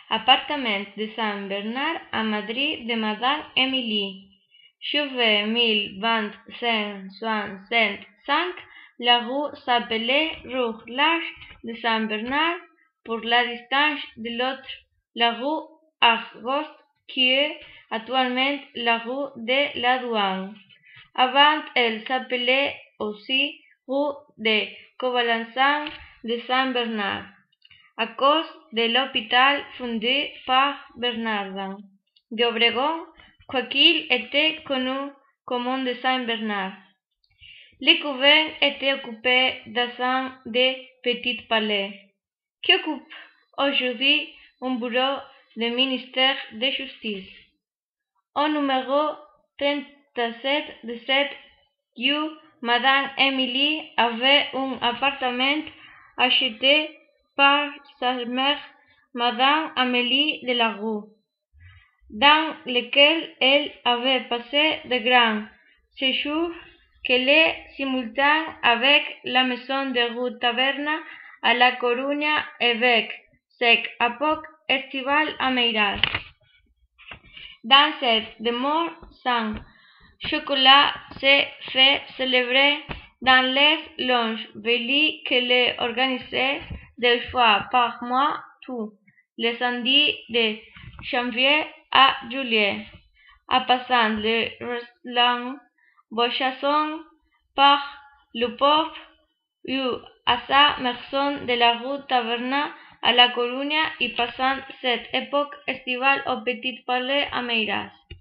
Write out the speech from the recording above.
Appartement de Saint-Bernard à Madrid de Madame Émilie. Chevet 1025 la rue s'appelait rue Large de Saint-Bernard pour la distance de l'autre, la rue Argos, qui est actuellement la rue de la Douane. Avant, elle s'appelait aussi rue de Convalescence de Saint-Bernard, à cause de l'hôpital fondé par Bernardin d'Obregón, quoiqu'il était connu comme nom de Saint-Bernard. Le couvent était occupé dans des petits palais, qui occupent aujourd'hui un bureau du ministère de Justice. Au numéro 37 de cette rue, Madame Émilie avait un appartement acheté par sa mère, Madame Amélie de la Rue, dans lequel elle avait passé de grands séjours que les simultanés avec la maison de rue Taberna à La Coruña et avec cette époque estivale à Meirás. Dans cette demeure sans chocolat se fait célébrer dans les longues veillées que les organisait 2 fois par mois tous les samedis de janvier à juillet, en passant le Roland Beauchasson par le pauvre ou à sa maison de la rue Taberna à La Coruña et passant cette époque estivale au Petit Palais à Meirás.